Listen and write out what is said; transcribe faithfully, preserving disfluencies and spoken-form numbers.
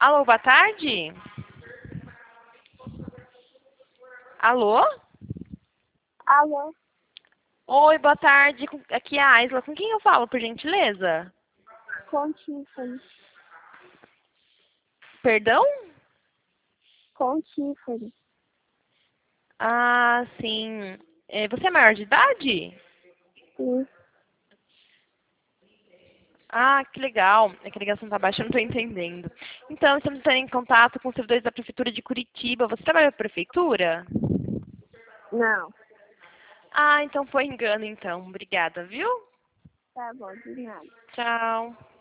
Alô, boa tarde? Alô? Alô, Oi, boa tarde. Com- Aqui é a Aisla. Com quem eu falo, por gentileza? com Tiffany. Perdão? Com Tiffany. Ah, sim. É, você é maior de idade? Sim. Ah, que legal. É que a ligação tá baixa, eu não estou entendendo. Então, estamos entrando em contato com os servidores da Prefeitura de Curitiba. Você trabalha na Prefeitura? Não. Ah, então foi engano, então. Obrigada, viu? Tá bom, de nada. Tchau.